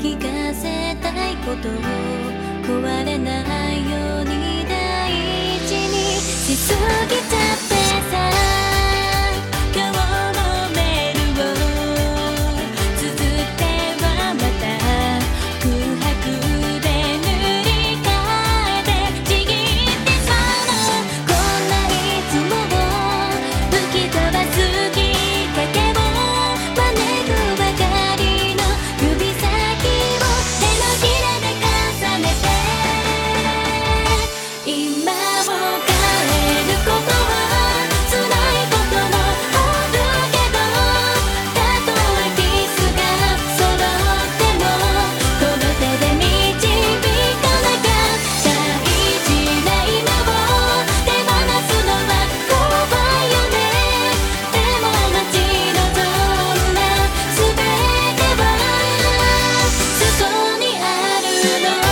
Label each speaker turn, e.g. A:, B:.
A: 聞かせたいことを壊れないように大事にしすぎちゃってさ、今日のメールを綴ってはまた空白で塗り替えてちぎってしまうの。こんないつもを吹き飛ばすきっかけを招くばかりの指先を手のひらで重ねて、今を変えることは辛いこともあるけど、たとえキスが揃ってもこの手で導かなきゃ。大事な今を手放すのは怖いよね。でも待ち望んだ全てはそこにあるの。